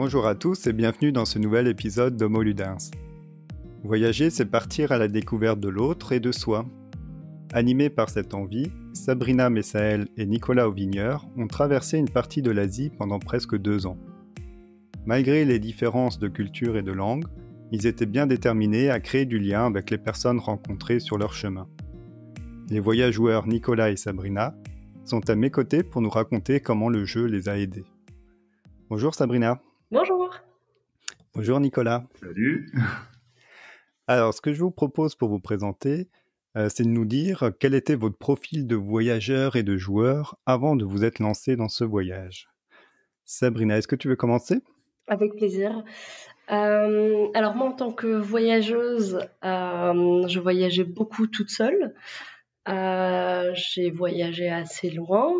Bonjour à tous et bienvenue dans ce nouvel épisode d'Homo Ludens. Voyager, c'est partir à la découverte de l'autre et de soi. Animés par cette envie, Sabrina Messaël et Nicolas Auvigneur ont traversé une partie de l'Asie pendant presque 2 ans. Malgré les différences de culture et de langue, ils étaient bien déterminés à créer du lien avec les personnes rencontrées sur leur chemin. Les voyageurs Nicolas et Sabrina sont à mes côtés pour nous raconter comment le jeu les a aidés. Bonjour Sabrina. Bonjour. Bonjour Nicolas. Salut. Alors, ce que je vous propose pour vous présenter, c'est de nous dire quel était votre profil de voyageur et de joueur avant de vous être lancé dans ce voyage. Sabrina, est-ce que tu veux commencer ? Avec plaisir. Alors moi, en tant que voyageuse, je voyageais beaucoup toute seule. J'ai voyagé assez loin,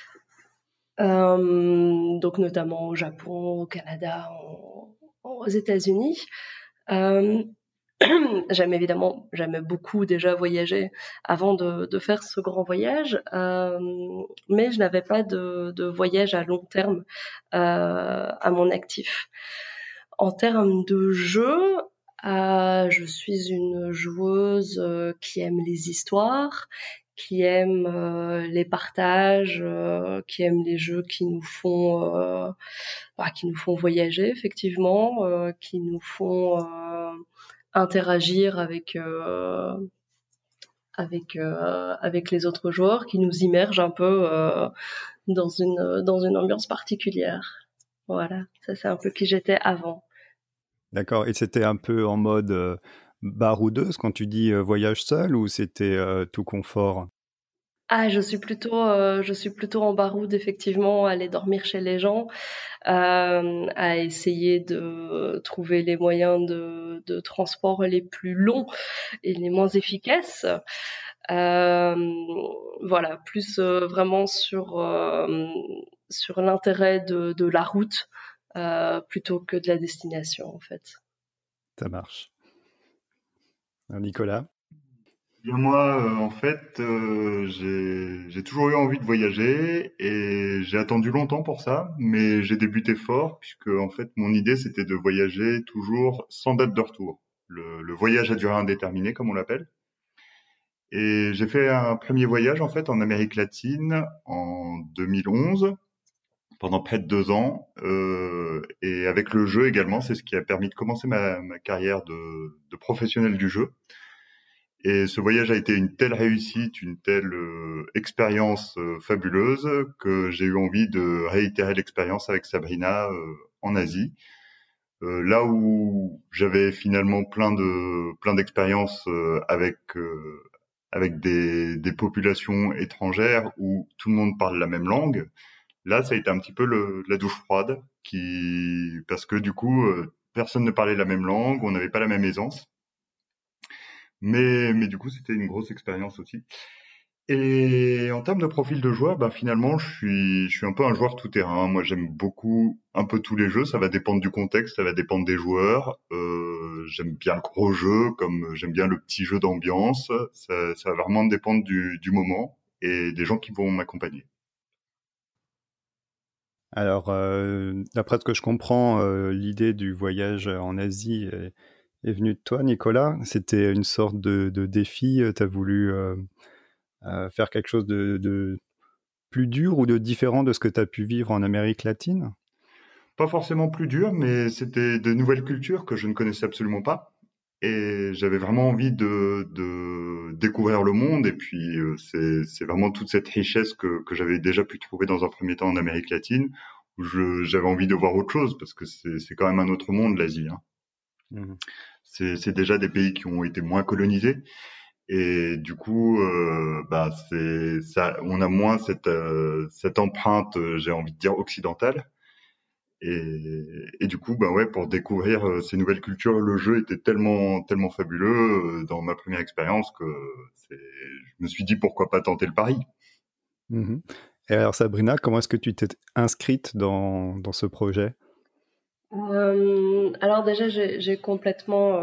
donc notamment au Japon, au Canada, aux États-Unis. J'aimais beaucoup déjà voyager avant de faire ce grand voyage, mais je n'avais pas de voyage à long terme à mon actif. En termes de jeu, je suis une joueuse qui aime les histoires, qui aime les partages, qui aime les jeux qui nous font voyager effectivement, qui nous font interagir avec les autres joueurs, qui nous immergent un peu dans une ambiance particulière. Voilà, ça c'est un peu qui j'étais avant. D'accord, et c'était un peu en mode baroudeuse quand tu dis voyage seul ou c'était tout confort ? Je suis plutôt en baroude effectivement, à aller dormir chez les gens, à essayer de trouver les moyens de transport les plus longs et les moins efficaces. Voilà, plus vraiment sur l'intérêt de la route plutôt que de la destination en fait. Ça marche. Alors, Nicolas ? Bien moi, en fait, j'ai toujours eu envie de voyager et j'ai attendu longtemps pour ça, mais j'ai débuté fort puisque en fait mon idée c'était de voyager toujours sans date de retour. Le voyage à durée indéterminée comme on l'appelle. Et j'ai fait un premier voyage en fait en Amérique latine en 2011 pendant près de 2 ans et avec le jeu également, c'est ce qui a permis de commencer ma carrière de professionnel du jeu. Et ce voyage a été une telle réussite, une telle expérience fabuleuse que j'ai eu envie de réitérer l'expérience avec Sabrina en Asie. Là où j'avais finalement plein d'expériences avec des populations étrangères où tout le monde parle la même langue. Là, ça a été un petit peu la douche froide parce que du coup, personne ne parlait la même langue, on n'avait pas la même aisance. Mais du coup, c'était une grosse expérience aussi. Et en termes de profil de joueur, finalement, je suis un peu un joueur tout-terrain. Moi, j'aime beaucoup un peu tous les jeux. Ça va dépendre du contexte, ça va dépendre des joueurs. J'aime bien le gros jeu, comme j'aime bien le petit jeu d'ambiance. Ça va vraiment dépendre du moment et des gens qui vont m'accompagner. Alors, d'après ce que je comprends, l'idée du voyage en Asie est venue de toi, Nicolas. C'était une sorte de défi. Tu as voulu faire quelque chose de plus dur ou de différent de ce que tu as pu vivre en Amérique latine ? Pas forcément plus dur, mais c'était de nouvelles cultures que je ne connaissais absolument pas. Et j'avais vraiment envie de découvrir le monde. Et puis, c'est vraiment toute cette richesse que j'avais déjà pu trouver dans un premier temps en Amérique latine, où j'avais envie de voir autre chose, parce que c'est quand même un autre monde, l'Asie, hein. Mmh. C'est déjà des pays qui ont été moins colonisés. Et du coup, c'est ça, on a moins cette empreinte, j'ai envie de dire occidentale. Et du coup, ouais, pour découvrir ces nouvelles cultures, le jeu était tellement fabuleux dans ma première expérience que je me suis dit pourquoi pas tenter le pari. Mmh. Et alors Sabrina, comment est-ce que tu t'es inscrite dans ce projet ? Alors déjà, j'ai complètement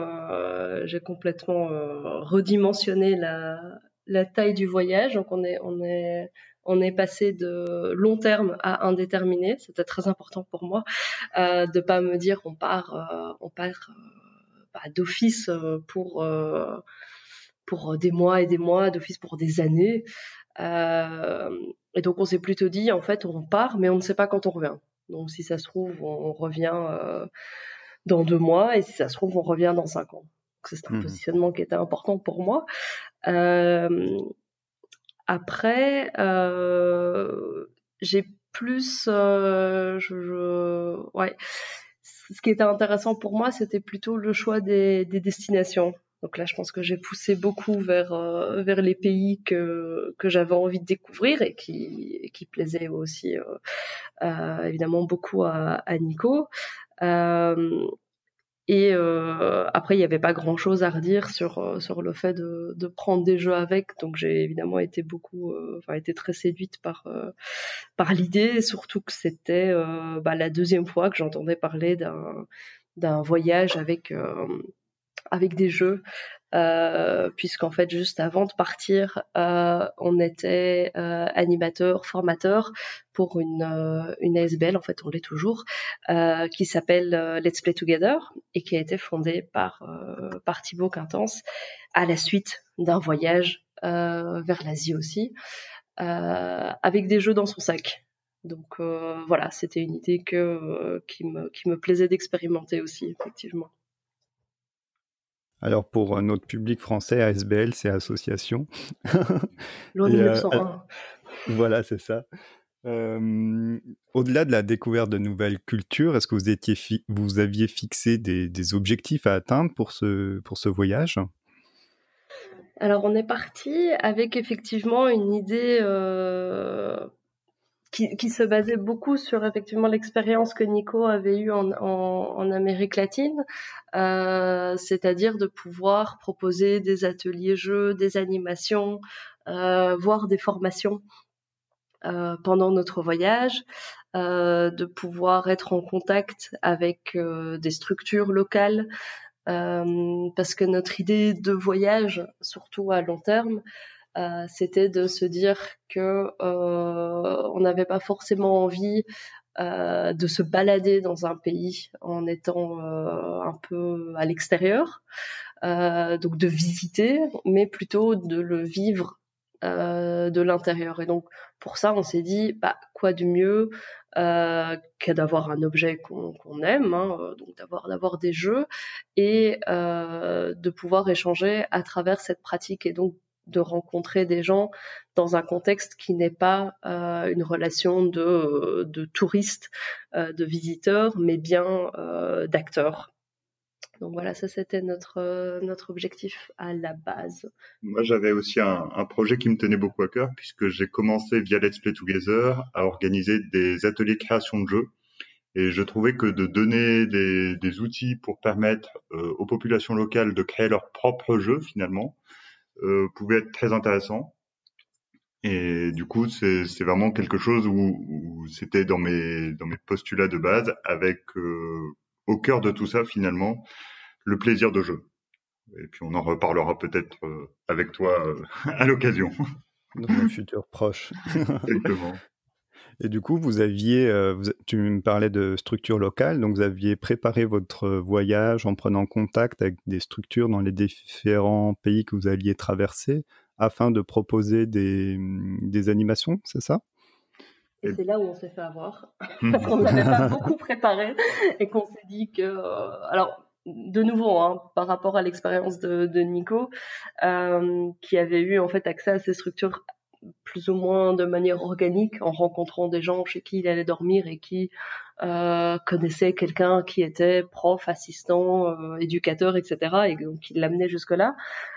redimensionné la taille du voyage. Donc on on est passé de long terme à indéterminé. C'était très important pour moi de pas me dire on part d'office pour des mois et des mois, d'office pour des années. Et donc on s'est plutôt dit en fait on part, mais on ne sait pas quand on revient. Donc si ça se trouve on revient dans 2 mois, et si ça se trouve on revient dans 5 ans. Donc c'est un positionnement qui était important pour moi. Après, j'ai plus, ouais. Ce qui était intéressant pour moi, c'était plutôt le choix des destinations. Donc là, je pense que j'ai poussé beaucoup vers les pays que j'avais envie de découvrir et qui plaisaient aussi évidemment beaucoup à Nico. Et après, il n'y avait pas grand-chose à redire sur le fait de prendre des jeux avec. Donc j'ai évidemment été été très séduite par l'idée, et surtout que c'était la deuxième fois que j'entendais parler d'un voyage avec des jeux, puisqu'en fait juste avant de partir, on était animateur, formateur pour une ASBL, en fait on l'est toujours, qui s'appelle Let's Play Together, et qui a été fondée par Thibaut Quintence à la suite d'un voyage vers l'Asie aussi, avec des jeux dans son sac. Donc voilà, c'était une idée qui me plaisait d'expérimenter aussi, effectivement. Alors pour notre public français, ASBL, c'est association. Loi 1901. Voilà, c'est ça. Au-delà de la découverte de nouvelles cultures, est-ce que vous aviez fixé des objectifs à atteindre pour ce voyage ? Alors on est parti avec effectivement une idée qui se basait beaucoup sur effectivement l'expérience que Nico avait eue en Amérique latine, c'est-à-dire de pouvoir proposer des ateliers jeux, des animations, voire des formations pendant notre voyage, de pouvoir être en contact avec des structures locales, parce que notre idée de voyage, surtout à long terme, c'était de se dire que on n'avait pas forcément envie de se balader dans un pays en étant un peu à l'extérieur, donc de visiter, mais plutôt de le vivre de l'intérieur. Et donc pour ça, on s'est dit, quoi de mieux que d'avoir un objet qu'on aime, hein, donc d'avoir des jeux, et de pouvoir échanger à travers cette pratique, et donc de rencontrer des gens dans un contexte qui n'est pas une relation de touristes, de visiteurs, mais bien d'acteurs. Donc voilà, ça c'était notre objectif à la base. Moi, j'avais aussi un projet qui me tenait beaucoup à cœur, puisque j'ai commencé via Let's Play Together à organiser des ateliers de création de jeux. Et je trouvais que de donner des outils pour permettre aux populations locales de créer leurs propres jeux, finalement, pouvait être très intéressant. Et du coup, c'est vraiment quelque chose où c'était dans mes postulats de base, avec au cœur de tout ça, finalement, le plaisir de jeu. Et puis on en reparlera peut-être avec toi à l'occasion. Dans un futur proche. Exactement. Et du coup, tu me parlais de structures locales, donc vous aviez préparé votre voyage en prenant contact avec des structures dans les différents pays que vous alliez traverser afin de proposer des animations, c'est ça ? Et c'est là où on s'est fait avoir, parce qu'on n'avait pas beaucoup préparé et qu'on s'est dit que... alors, de nouveau, hein, par rapport à l'expérience de Nico, qui avait eu en fait accès à ces structures plus ou moins de manière organique, en rencontrant des gens chez qui il allait dormir et qui connaissaient quelqu'un qui était prof, assistant, éducateur, etc. Et donc il l'amenait jusque-là.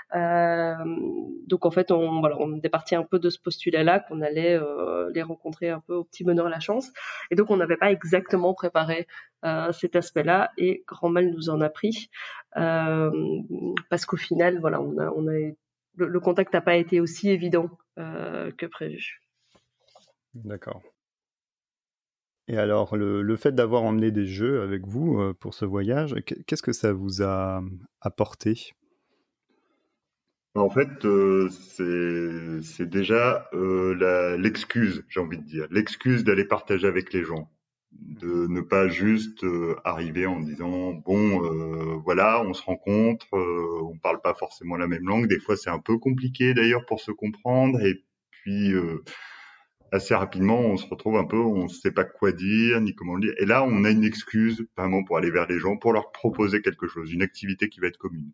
Donc en fait, on était parti un peu de ce postulat-là, qu'on allait les rencontrer un peu au petit bonheur la chance. Et donc on n'avait pas exactement préparé cet aspect-là, et grand mal nous en a pris, parce qu'au final, voilà, le contact n'a pas été aussi évident que prévu. D'accord. Et alors, le fait d'avoir emmené des jeux avec vous pour ce voyage, qu'est-ce que ça vous a apporté ? En fait, c'est déjà l'excuse, j'ai envie de dire, l'excuse d'aller partager avec les gens, de ne pas juste arriver en disant bon, voilà, on se rencontre, on parle pas forcément la même langue. Des fois, c'est un peu compliqué d'ailleurs pour se comprendre, et puis assez rapidement, on se retrouve un peu, on ne sait pas quoi dire ni comment le dire. Et là, on a une excuse vraiment pour aller vers les gens, pour leur proposer quelque chose, une activité qui va être commune.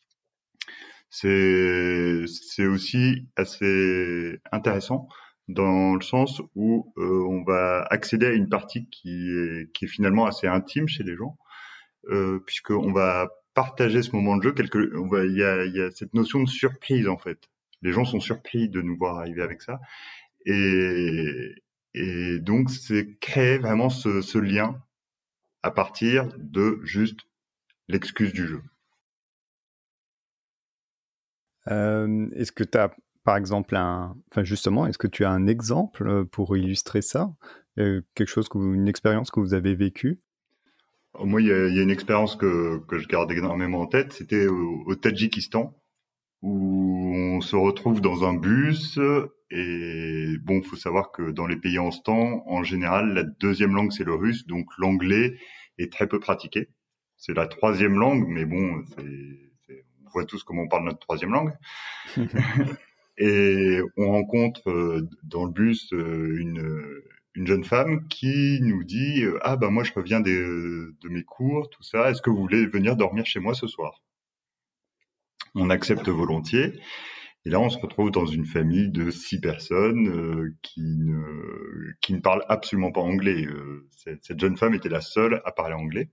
C'est aussi assez intéressant dans le sens où on va accéder à une partie qui est finalement assez intime chez les gens, puisqu'on va partager ce moment de jeu. Il y a cette notion de surprise en fait. Les gens sont surpris de nous voir arriver avec ça, et, et donc c'est créer vraiment ce lien à partir de juste l'excuse du jeu. Est-ce que tu as, par exemple, est-ce que tu as un exemple pour illustrer ça? Une expérience que vous avez vécue? Moi, il y a une expérience que je garde énormément en tête. C'était au Tadjikistan, où on se retrouve dans un bus. Et bon, faut savoir que dans les pays en ce temps, en général, la deuxième langue, c'est le russe. Donc l'anglais est très peu pratiqué. C'est la troisième langue, mais bon, on voit tous comment on parle notre troisième langue. Et on rencontre dans le bus une jeune femme qui nous dit ah bah moi je reviens de mes cours, tout ça, est-ce que vous voulez venir dormir chez moi ce soir? On accepte volontiers, et là on se retrouve dans une famille de 6 personnes qui ne parlent absolument pas anglais. Cette jeune femme était la seule à parler anglais.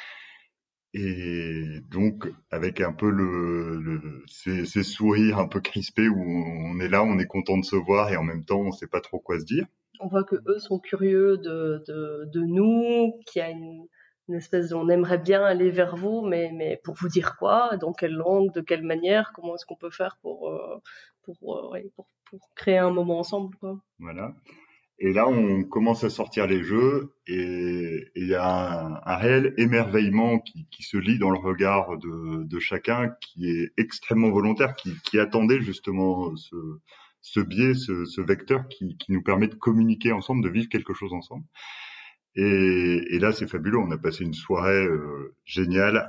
Et donc, avec un peu ces sourires un peu crispés où on est là, on est content de se voir et en même temps, on sait pas trop quoi se dire. On voit que eux sont curieux de nous, qu'il y a une espèce de, on aimerait bien aller vers vous, mais pour vous dire quoi, dans quelle langue, de quelle manière, comment est-ce qu'on peut faire pour créer un moment ensemble, quoi. Voilà. Et là, on commence à sortir les jeux et il y a un réel émerveillement qui se lit dans le regard de chacun, qui est extrêmement volontaire, qui attendait justement ce biais, ce vecteur qui nous permet de communiquer ensemble, de vivre quelque chose ensemble. Et là, c'est fabuleux. On a passé une soirée géniale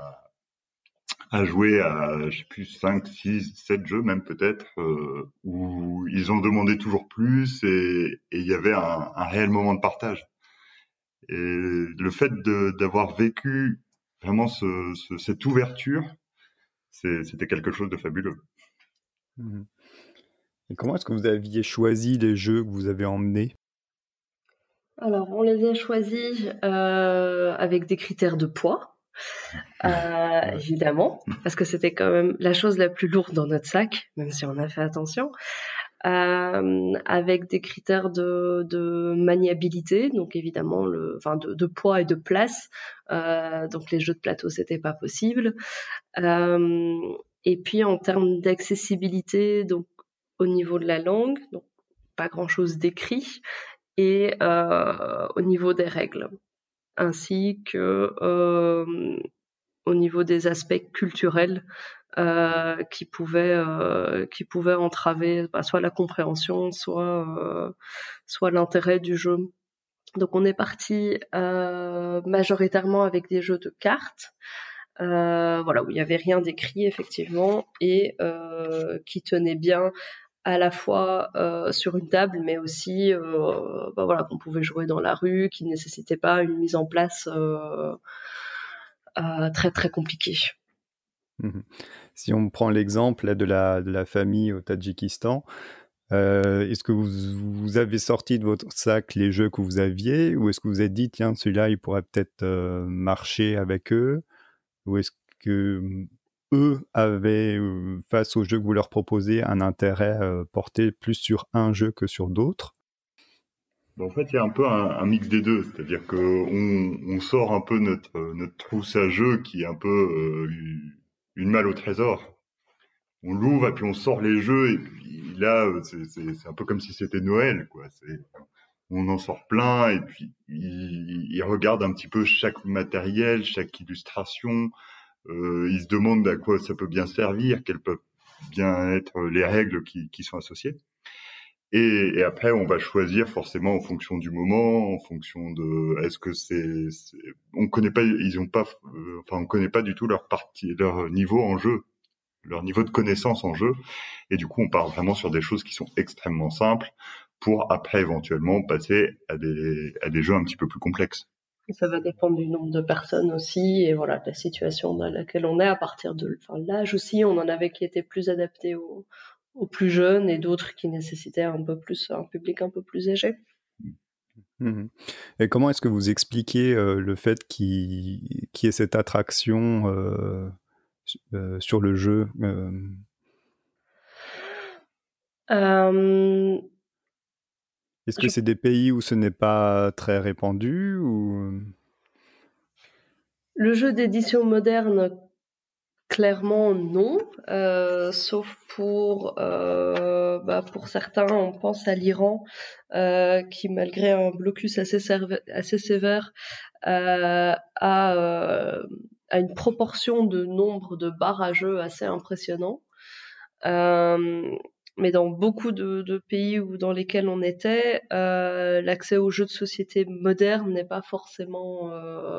à jouer à, je sais plus, 5, 6, 7 jeux même peut-être, où ils ont demandé toujours plus, et il y avait un réel moment de partage. Et le fait d'avoir vécu vraiment cette ouverture, c'était quelque chose de fabuleux. Mhm. Et comment est-ce que vous aviez choisi les jeux que vous avez emmenés? Alors, on les a choisis avec des critères de poids. Ouais. Évidemment, parce que c'était quand même la chose la plus lourde dans notre sac, même si on a fait attention, avec des critères de maniabilité, donc évidemment de poids et de place. Donc les jeux de plateau, c'était pas possible. Et puis en termes d'accessibilité, donc au niveau de la langue, donc pas grand-chose d'écrit, et au niveau des règles, ainsi que au niveau des aspects culturels qui pouvaient entraver soit la compréhension, soit l'intérêt du jeu. Donc on est parti majoritairement avec des jeux de cartes, voilà, où il n'y avait rien d'écrit effectivement, et qui tenaient bien à la fois sur une table, mais aussi voilà, qu'on pouvait jouer dans la rue, qui ne nécessitait pas une mise en place très très compliquée. Mhm. Si on prend l'exemple là, de la famille au Tadjikistan, est-ce que vous avez sorti de votre sac les jeux que vous aviez, ou est-ce que vous avez dit tiens celui-là il pourrait peut-être marcher avec eux, ou est-ce que eux avaient face aux jeux que vous leur proposez un intérêt porté plus sur un jeu que sur d'autres? En fait, il y a un peu un mix des deux, c'est-à-dire que on sort un peu notre trousse à jeux qui est un peu une malle au trésor. On l'ouvre et puis on sort les jeux, et puis là, c'est un peu comme si c'était Noël, quoi. On en sort plein, et puis il regarde un petit peu chaque matériel, chaque illustration. Il se demande à quoi ça peut bien servir, bien être les règles qui sont associées. Et après, on va choisir forcément en fonction du moment, en fonction de, est-ce que on connaît pas, ils ont pas, enfin, on connaît pas du tout leur niveau en jeu, leur niveau de connaissance en jeu. Et du coup, on part vraiment sur des choses qui sont extrêmement simples pour après éventuellement passer à des jeux un petit peu plus complexes. Et ça va dépendre du nombre de personnes aussi, et voilà, de la situation dans laquelle on est à partir de, enfin, l'âge aussi. On en avait qui étaient plus adaptés aux plus jeunes et d'autres qui nécessitaient un public un peu plus âgé. Mhm. Et comment est-ce que vous expliquez le fait qu'il y ait cette attraction sur le jeu Euh, Est-ce que je- c'est des pays où ce n'est pas très répandu ou... le jeu d'édition moderne, clairement non, sauf pour certains, on pense à l'Iran, qui malgré un blocus assez sévère, a une proportion de nombre de barres à jeu assez impressionnant. Mais dans beaucoup de pays dans lesquels on était, l'accès aux jeux de société modernes n'est pas forcément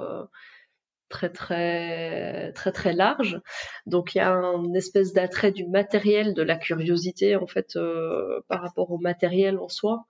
très large. Donc il y a une espèce d'attrait du matériel, de la curiosité en fait par rapport au matériel en soi.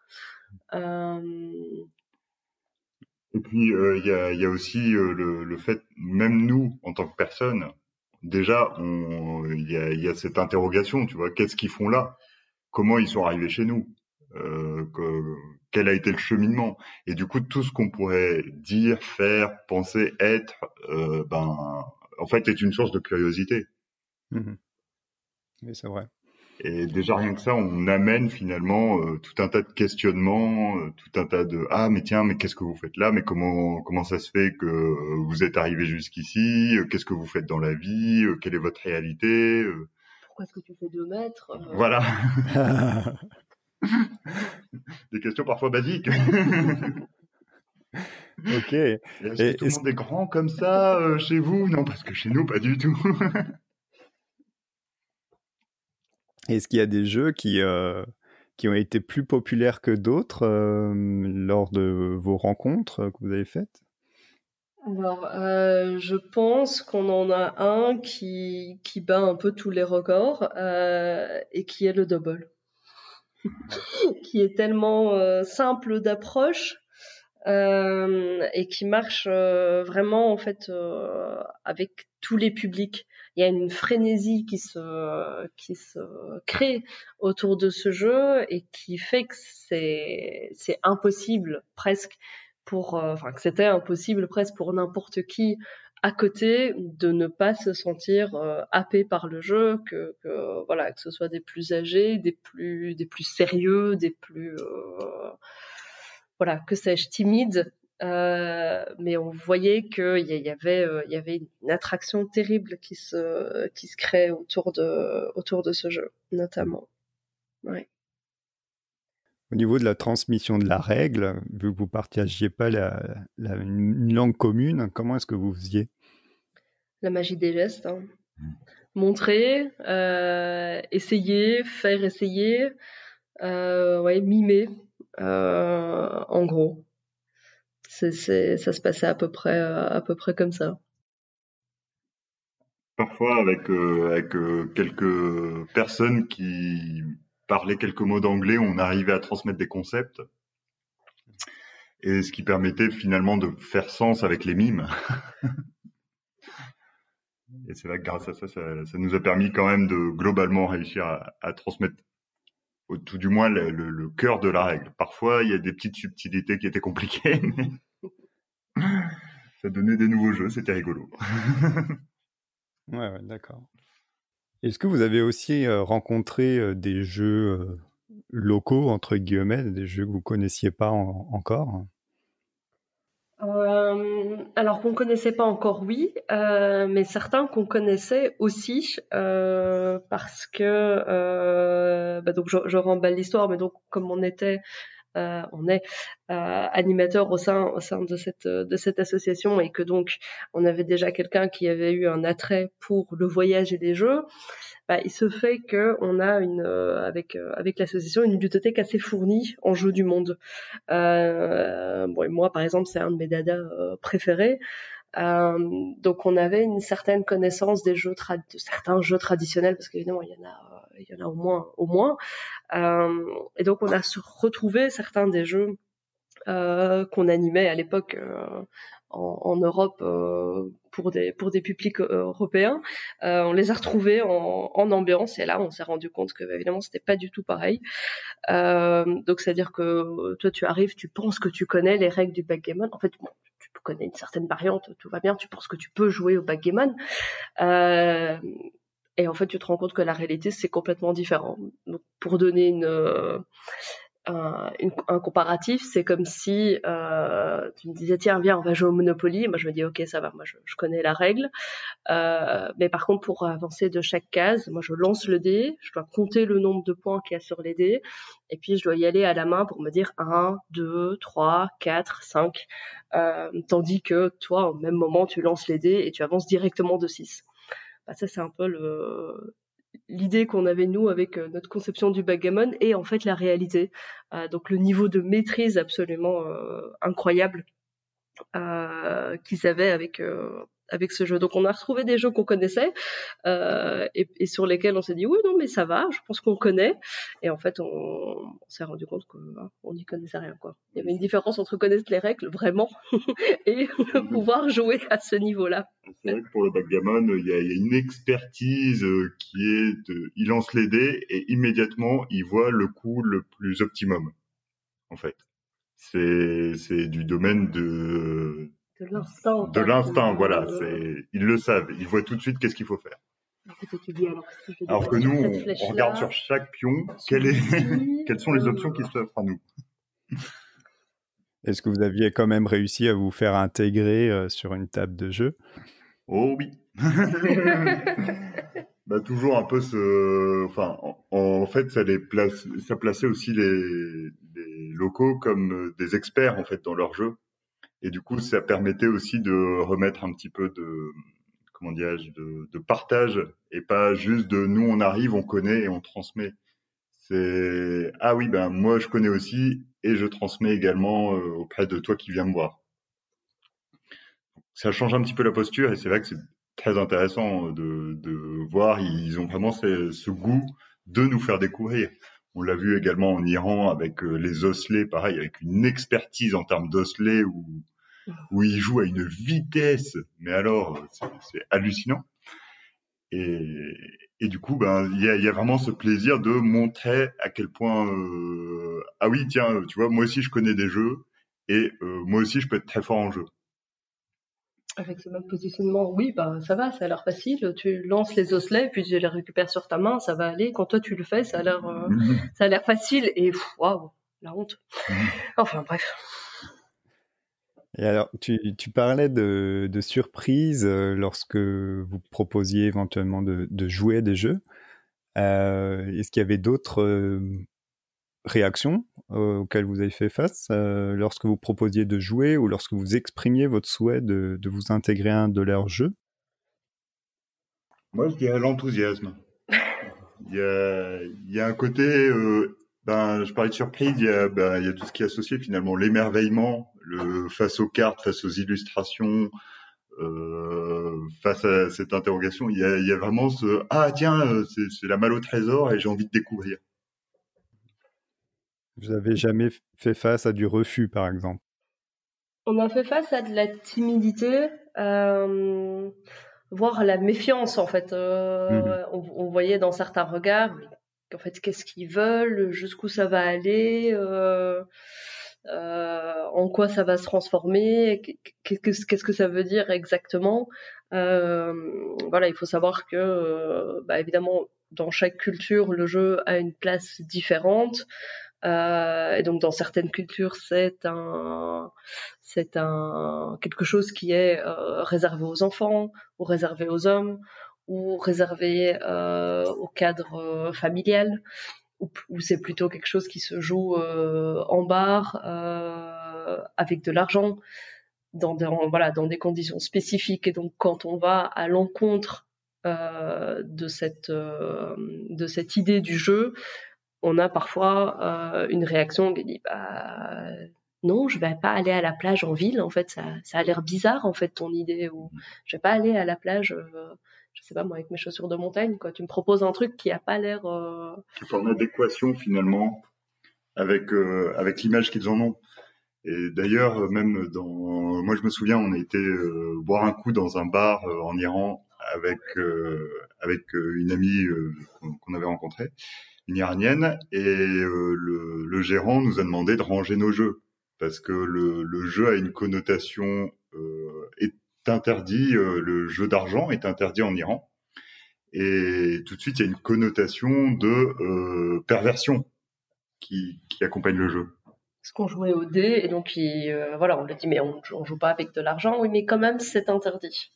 Et puis il y a aussi le fait, même nous en tant que personne, déjà il y a cette interrogation, tu vois, qu'est-ce qu'ils font là? Comment ils sont arrivés chez nous? Quel a été le cheminement? Et du coup, tout ce qu'on pourrait dire, faire, penser, être, en fait, est une source de curiosité. Mhm. Oui, c'est vrai. Et déjà rien que ça, on amène finalement tout un tas de questionnements, tout un tas de ah mais tiens mais qu'est-ce que vous faites là, mais comment ça se fait que vous êtes arrivé jusqu'ici, qu'est-ce que vous faites dans la vie, quelle est votre réalité, Pourquoi est-ce que tu fais 2 mètres voilà. Des questions parfois basiques. Ok. Est-ce que tout le monde est grand comme ça chez vous? Non, parce que chez nous, pas du tout. Est-ce qu'il y a des jeux qui ont été plus populaires que d'autres lors de vos rencontres que vous avez faites? Alors, je pense qu'on en a un qui bat un peu tous les records et qui est le double, qui est tellement simple d'approche et qui marche vraiment en fait avec tous les publics. Il y a une frénésie qui se crée autour de ce jeu et qui fait que c'est impossible presque que c'était impossible presque pour n'importe qui à côté de ne pas se sentir happé par le jeu, voilà, que ce soit des plus âgés, des plus sérieux, des plus voilà, que sais-je, timide. Mais on voyait qu'il y avait une attraction terrible qui se crée autour de ce jeu, notamment. Ouais. Au niveau de la transmission de la règle, vu que vous ne partagiez pas une langue commune, comment est-ce que vous faisiez? La magie des gestes. Hein. Montrer, essayer, faire essayer, ouais, mimer, en gros. Ça se passait à peu près comme ça. Parfois avec quelques personnes qui parlaient quelques mots d'anglais, on arrivait à transmettre des concepts. Et ce qui permettait finalement de faire sens avec les mimes. Et c'est là que grâce à ça nous a permis quand même de globalement réussir à transmettre, au tout du moins, le cœur de la règle. Parfois, il y a des petites subtilités qui étaient compliquées, mais ça donnait des nouveaux jeux, c'était rigolo. Ouais, d'accord. Est-ce que vous avez aussi rencontré des jeux locaux, entre guillemets, des jeux que vous connaissiez pas encore? Alors qu'on connaissait pas encore, oui, mais certains qu'on connaissait aussi, parce que donc je remballe l'histoire, mais donc comme on était on est animateur au sein de cette association, et que donc on avait déjà quelqu'un qui avait eu un attrait pour le voyage et les jeux. Il se fait que on a avec l'association une bibliothèque assez fournie en jeux du monde. Et moi par exemple c'est un de mes dadas préférés. Donc on avait une certaine connaissance de certains jeux traditionnels, parce qu'évidemment il y en a au moins. Et donc on a retrouvé certains des jeux qu'on animait à l'époque en Europe pour des publics européens. On les a retrouvés en ambiance, et là on s'est rendu compte que évidemment c'était pas du tout pareil. Donc c'est-à-dire que toi tu arrives, tu penses que tu connais les règles du backgammon. En fait, bon, tu connais une certaine variante, tout va bien, tu penses que tu peux jouer au backgammon. Et en fait, tu te rends compte que la réalité, c'est complètement différent. Donc, pour donner un comparatif, c'est comme si tu me disais tiens viens on va jouer au Monopoly. Moi je me dis ok ça va, moi je connais la règle, mais par contre pour avancer de chaque case, moi je lance le dé, je dois compter le nombre de points qu'il y a sur les dés, et puis je dois y aller à la main pour me dire 1, 2, 3, 4, 5, tandis que toi au même moment tu lances les dés et tu avances directement de 6. Ça c'est un peu l'idée qu'on avait nous avec notre conception du backgammon, et en fait la réalité. Donc le niveau de maîtrise absolument incroyable qu'ils avaient avec ce jeu. Donc on a retrouvé des jeux qu'on connaissait et sur lesquels on s'est dit oui non mais ça va, je pense qu'on connaît, et en fait on s'est rendu compte qu'on n'y connaissait rien quoi. Il y avait une différence entre connaître les règles vraiment et pouvoir jouer à ce niveau-là. C'est vrai que pour le backgammon, il y a une expertise qui est il lance les dés et immédiatement il voit le coup le plus optimum. En fait, c'est du domaine de l'instinct. De l'instinct, voilà. Ils le savent, ils voient tout de suite qu'est-ce qu'il faut faire. Alors que nous, on regarde sur chaque pion quelles sont les options qui s'offrent à nous. Est-ce que vous aviez quand même réussi à vous faire intégrer sur une table de jeu ? Oh oui. Toujours un peu en fait, ça plaçait aussi les locaux comme des experts en fait dans leur jeu, et du coup, ça permettait aussi de remettre un petit peu de partage, et pas juste de nous on arrive, on connaît et on transmet. C'est ah oui moi je connais aussi et je transmets également auprès de toi qui viens me voir. Ça change un petit peu la posture, et c'est vrai que c'est très intéressant de voir, ils ont vraiment ce goût de nous faire découvrir. On l'a vu également en Iran avec les osselets, pareil, avec une expertise en termes d'osselets où ils jouent à une vitesse, mais alors c'est hallucinant. Et du coup, il y a vraiment ce plaisir de montrer à quel point ah oui tiens, tu vois, moi aussi je connais des jeux, et moi aussi je peux être très fort en jeu. Avec ce même positionnement, oui, ça va, ça a l'air facile. Tu lances les osselets, puis tu les récupères sur ta main, ça va aller. Quand toi tu le fais, ça a l'air facile, et waouh, la honte. Enfin bref. Et alors, tu parlais de surprises lorsque vous proposiez éventuellement de jouer à des jeux. Est-ce qu'il y avait d'autres réactions auxquelles vous avez fait face lorsque vous proposiez de jouer, ou lorsque vous exprimiez votre souhait de vous intégrer à un de leurs jeux ? Moi, je dirais l'enthousiasme. Il y a un côté, je parlais de surprise, il y a tout ce qui est associé finalement, l'émerveillement, face aux cartes, face aux illustrations, face à cette interrogation. Il y a vraiment ah tiens, c'est la malle au trésor et j'ai envie de découvrir. Vous avez jamais fait face à du refus, par exemple ? On a fait face à de la timidité, voire à la méfiance en fait. On voyait dans certains regards en fait qu'est-ce qu'ils veulent, jusqu'où ça va aller, en quoi ça va se transformer, qu'est-ce que ça veut dire exactement. Il faut savoir que évidemment dans chaque culture le jeu a une place différente. Et donc dans certaines cultures c'est quelque chose qui est réservé aux enfants, ou réservé aux hommes, ou réservé au cadre familial. ou c'est plutôt quelque chose qui se joue en bar avec de l'argent dans des conditions spécifiques. Et donc quand on va à l'encontre de cette idée du jeu, on a parfois une réaction qui dit non, je vais pas aller à la plage en ville, en fait ça a l'air bizarre en fait ton idée, ou je vais pas aller à la plage je sais pas moi avec mes chaussures de montagne, quoi. Tu me proposes un truc qui a pas l'air Qui est en adéquation finalement avec l'image qu'ils en ont. Et d'ailleurs, même moi je me souviens, on a été boire un coup dans un bar en Iran avec une amie qu'on avait rencontrée, une Iranienne, et le gérant nous a demandé de ranger nos jeux parce que le jeu a une connotation est interdit, le jeu d'argent est interdit en Iran, et tout de suite il y a une connotation de perversion qui accompagne le jeu. Parce qu'on jouait au dé, et donc on lui a dit mais on joue pas avec de l'argent. Oui, mais quand même c'est interdit.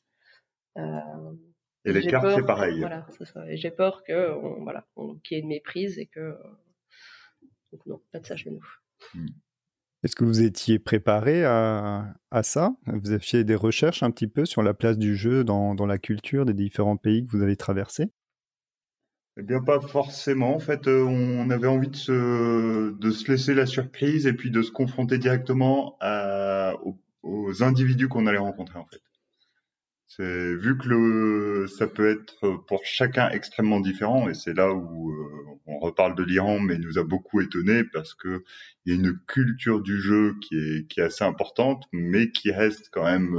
Et les cartes c'est pareil. Voilà, c'est ça. Et j'ai peur qu'il y ait une méprise et que donc non, pas de ça chez nous. Est-ce que vous étiez préparé à ça? Vous avez fait des recherches un petit peu sur la place du jeu dans la culture des différents pays que vous avez traversés? Eh bien, pas forcément. En fait, on avait envie de se laisser la surprise et puis de se confronter directement aux individus qu'on allait rencontrer, en fait. C'est vu que ça peut être pour chacun extrêmement différent, et c'est là où on reparle de l'Iran, mais il nous a beaucoup étonné parce que il y a une culture du jeu qui est assez importante, mais qui reste quand même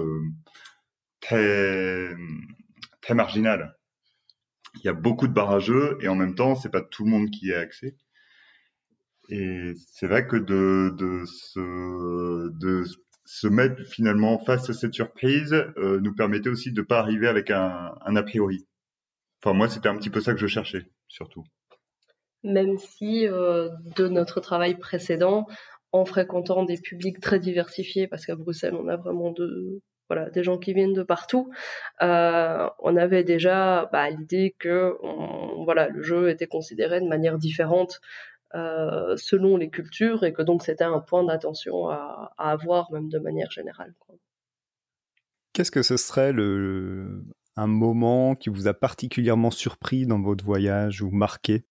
très très marginale. Il y a beaucoup de barres à jeu et en même temps, c'est pas tout le monde qui y a accès. Et c'est vrai que de se mettre finalement face à cette surprise nous permettait aussi de pas arriver avec un a priori. Enfin, moi, c'était un petit peu ça que je cherchais, surtout. Même si de notre travail précédent, en fréquentant des publics très diversifiés, parce qu'à Bruxelles, on a vraiment des gens qui viennent de partout, on avait déjà l'idée que le jeu était considéré de manière différente selon les cultures, et que donc c'était un point d'attention à avoir même de manière générale, quoi. Qu'est-ce que ce serait un moment qui vous a particulièrement surpris dans votre voyage ou marqué?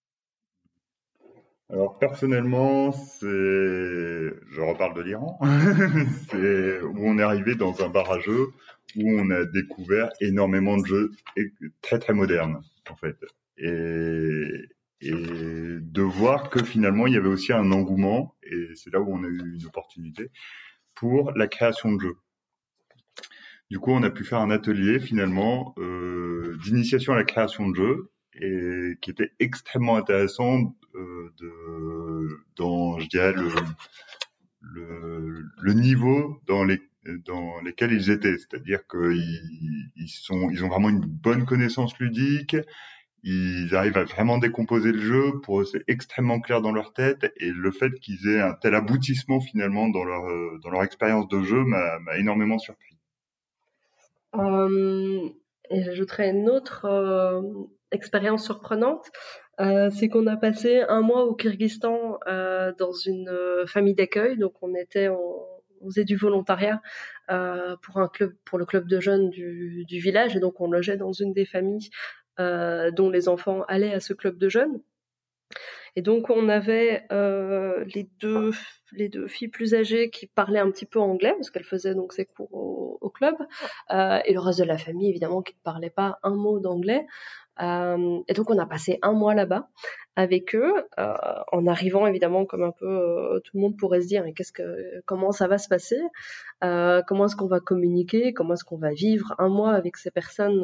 Alors personnellement, je reparle de l'Iran, c'est où on est arrivé dans un bar à jeux où on a découvert énormément de jeux très très modernes, en fait. Et de voir que finalement il y avait aussi un engouement, et c'est là où on a eu une opportunité pour la création de jeux. Du coup, on a pu faire un atelier finalement d'initiation à la création de jeux, et qui était extrêmement intéressant dans, je dirais, le niveau dans lesquels ils étaient. C'est-à-dire qu'ils ont vraiment une bonne connaissance ludique. Ils arrivent à vraiment décomposer le jeu. Pour eux, c'est extrêmement clair dans leur tête, et le fait qu'ils aient un tel aboutissement finalement dans leur expérience de jeu m'a énormément surpris. Et j'ajouterais une autre expérience surprenante, c'est qu'on a passé un mois au Kyrgyzstan dans une famille d'accueil. Donc on faisait du volontariat pour le club de jeunes du village, et donc on logeait dans une des familles dont les enfants allaient à ce club de jeunes. Et donc on avait les deux filles plus âgées qui parlaient un petit peu anglais parce qu'elles faisaient donc ces cours au club, et le reste de la famille évidemment qui ne parlait pas un mot d'anglais. Et donc on a passé un mois là-bas avec eux, en arrivant évidemment comme un peu tout le monde pourrait se dire mais comment ça va se passer, comment est-ce qu'on va communiquer, comment est-ce qu'on va vivre un mois avec ces personnes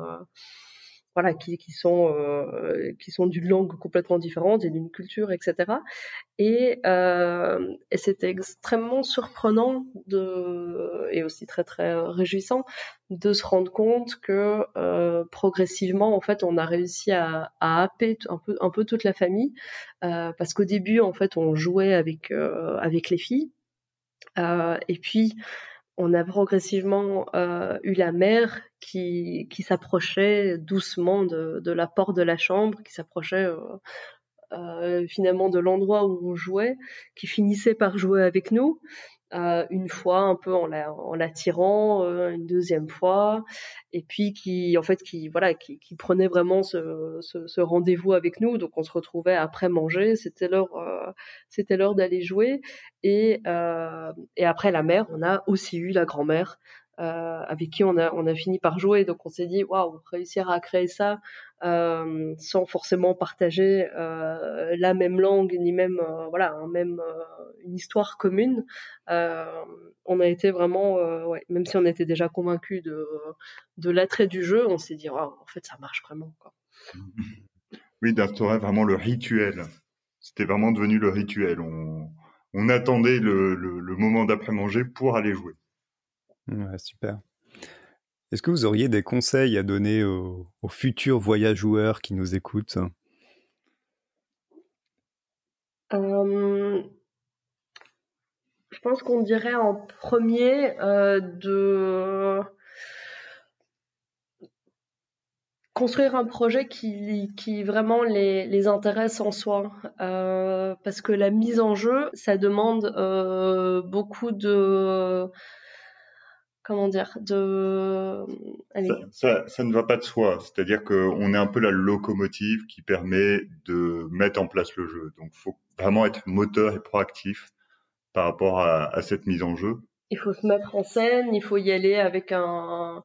qui sont d'une langue complètement différente et d'une culture, etc. Et c'était extrêmement surprenant et aussi très très réjouissant de se rendre compte que progressivement, en fait, on a réussi à happer un peu toute la famille, parce qu'au début, en fait, on jouait avec les filles, et puis on a progressivement eu la mère qui s'approchait doucement de la porte de la chambre, qui s'approchait finalement de l'endroit où on jouait, qui finissait par jouer avec nous. Une fois un peu en l'attirant, une deuxième fois, et puis qui prenait vraiment ce rendez-vous avec nous. Donc on se retrouvait après manger, c'était l'heure d'aller jouer. Et après la mère, on a aussi eu la grand-mère, avec qui on a fini par jouer. Donc on s'est dit waouh, réussir à créer ça sans forcément partager la même langue ni même une histoire commune. On a été vraiment, même si on était déjà convaincus de l'attrait du jeu, on s'est dit waouh, en fait ça marche vraiment, quoi. Oui, d'instaurer vraiment le rituel. C'était vraiment devenu le rituel. On attendait le moment d'après-manger pour aller jouer. Ouais, super. Est-ce que vous auriez des conseils à donner aux futurs voyageurs qui nous écoutent? Je pense qu'on dirait en premier de construire un projet qui vraiment les intéresse en soi, parce que la mise en jeu, ça demande beaucoup de, comment dire, Ça ne va pas de soi. C'est-à-dire qu'on est un peu la locomotive qui permet de mettre en place le jeu. Donc, faut vraiment être moteur et proactif par rapport à cette mise en jeu. Il faut se mettre en scène, il faut y aller avec un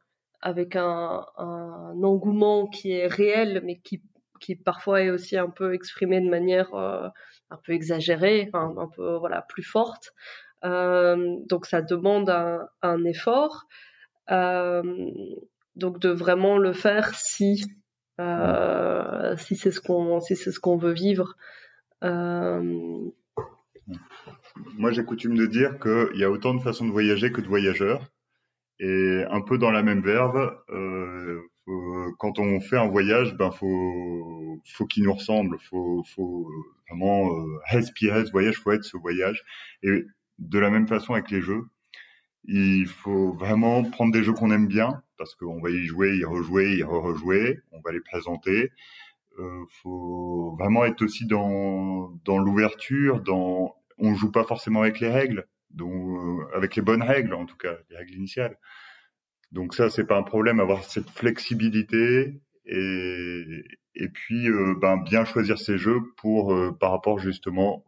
engouement qui est réel, mais qui parfois est aussi un peu exprimé de manière un peu exagérée, un peu plus forte. Donc ça demande un effort. Donc de vraiment le faire si c'est ce qu'on veut vivre. Moi, j'ai coutume de dire qu'il y a autant de façons de voyager que de voyageurs. Et un peu dans la même verve, quand on fait un voyage, faut qu'il nous ressemble, faut vraiment respirer ce voyage, faut être ce voyage. Et de la même façon avec les jeux, il faut vraiment prendre des jeux qu'on aime bien, parce qu'on va y jouer, y rejouer, y rejouer, on va les présenter. Faut vraiment être aussi dans l'ouverture, on joue pas forcément avec les règles, donc avec les bonnes règles en tout cas, les règles initiales. Donc ça, c'est pas un problème, avoir cette flexibilité et puis bien choisir ses jeux pour par rapport justement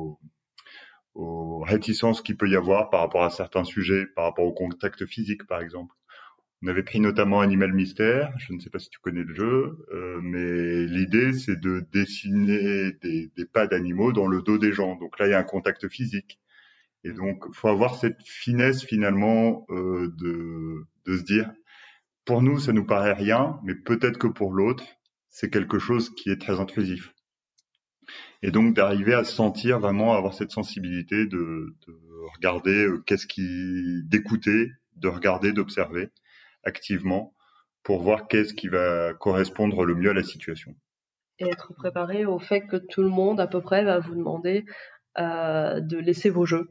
aux réticences qu'il peut y avoir par rapport à certains sujets, par rapport au contact physique par exemple. On avait pris notamment Animal Mystère, je ne sais pas si tu connais le jeu, mais l'idée c'est de dessiner des pas d'animaux dans le dos des gens. Donc là, il y a un contact physique. Et donc, faut avoir cette finesse finalement de se dire, pour nous, ça nous paraît rien, mais peut-être que pour l'autre, c'est quelque chose qui est très intrusif. Et donc d'arriver à sentir vraiment, avoir cette sensibilité de regarder d'écouter, de regarder, d'observer activement pour voir qu'est-ce qui va correspondre le mieux à la situation. Et être préparé au fait que tout le monde à peu près va vous demander de laisser vos jeux.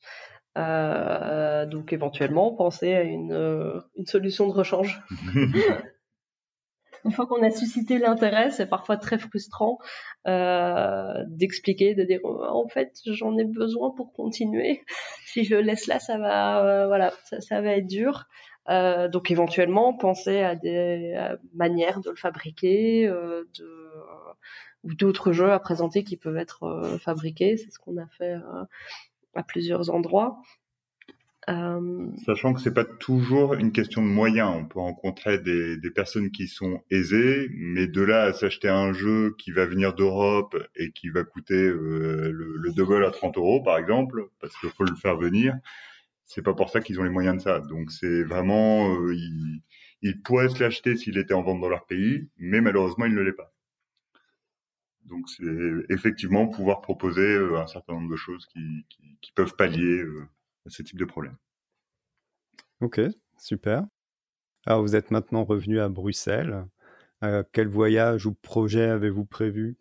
Donc éventuellement penser à une solution de rechange. Une fois qu'on a suscité l'intérêt, c'est parfois très frustrant d'expliquer, de dire en fait j'en ai besoin pour continuer. Si je laisse là, ça va ça va être dur. Donc éventuellement penser à des manières de le fabriquer, ou d'autres jeux à présenter qui peuvent être fabriqués. C'est ce qu'on a fait à plusieurs endroits. Sachant que c'est pas toujours une question de moyens. On peut rencontrer des personnes qui sont aisées, mais de là à s'acheter un jeu qui va venir d'Europe et qui va coûter le double à 30 €, par exemple, parce qu'il faut le faire venir, c'est pas pour ça qu'ils ont les moyens de ça. Donc c'est vraiment, ils pourraient se l'acheter s'il était en vente dans leur pays, mais malheureusement il ne l'est pas. Donc c'est effectivement pouvoir proposer un certain nombre de choses qui peuvent pallier à ce type de problème. Ok, super. Alors vous êtes maintenant revenu à Bruxelles. Quel voyage ou projet avez-vous prévu?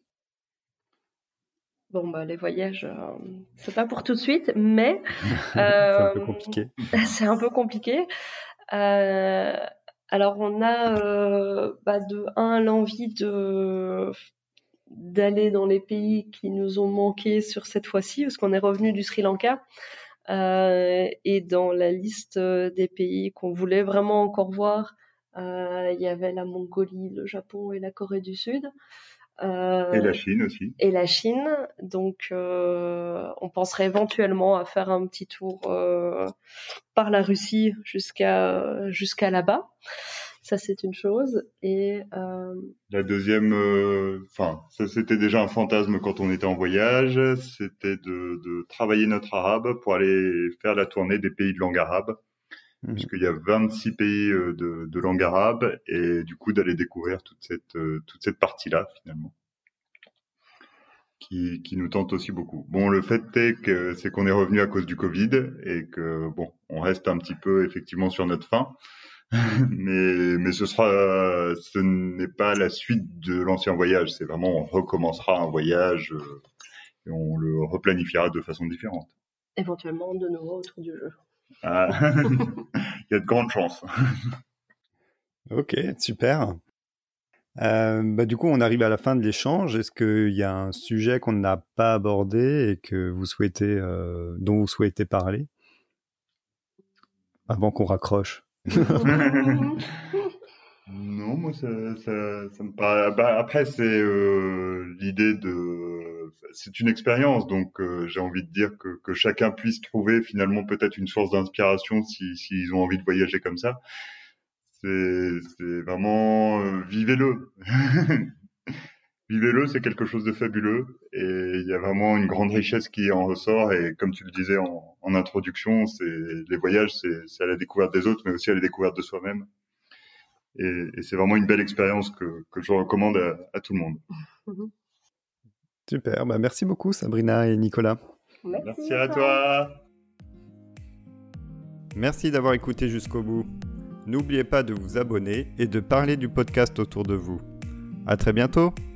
Bon, les voyages, c'est pas pour tout de suite, mais c'est un peu compliqué. C'est un peu compliqué. Alors on a l'envie d'aller dans les pays qui nous ont manqué sur cette fois-ci, parce qu'on est revenu du Sri Lanka. Et dans la liste des pays qu'on voulait vraiment encore voir, il y avait la Mongolie, le Japon et la Corée du Sud. Et la Chine aussi. Et la Chine. Donc, on penserait éventuellement à faire un petit tour par la Russie jusqu'à là-bas. Ça, c'est une chose. Et la deuxième, ça c'était déjà un fantasme quand on était en voyage, c'était de travailler notre arabe pour aller faire la tournée des pays de langue arabe, puisqu'il y a 26 pays de langue arabe, et du coup d'aller découvrir toute cette partie-là finalement, qui nous tente aussi beaucoup. Bon, le fait c'est qu'on est revenu à cause du Covid et que bon, on reste un petit peu effectivement sur notre faim. mais ce n'est pas la suite de l'ancien voyage, c'est vraiment on recommencera un voyage et on le replanifiera de façon différente. Éventuellement de nouveau autour du jeu. Ah, il y a de grandes chances. Ok, super. Du coup, on arrive à la fin de l'échange. Est-ce qu'il y a un sujet qu'on n'a pas abordé et que vous souhaitez, dont vous souhaitez parler avant qu'on raccroche? Non, moi ça me paraît. Après c'est l'idée c'est une expérience, donc j'ai envie de dire que chacun puisse trouver finalement peut-être une source d'inspiration s'ils ont envie de voyager comme ça. C'est vraiment vivez-le. Vivez-le, c'est quelque chose de fabuleux et il y a vraiment une grande richesse qui en ressort, et comme tu le disais en introduction, les voyages, c'est à la découverte des autres mais aussi à la découverte de soi-même. Et c'est vraiment une belle expérience que je recommande à tout le monde. Super, merci beaucoup Sabrina et Nicolas. Merci à toi. Merci d'avoir écouté jusqu'au bout. N'oubliez pas de vous abonner et de parler du podcast autour de vous. À très bientôt.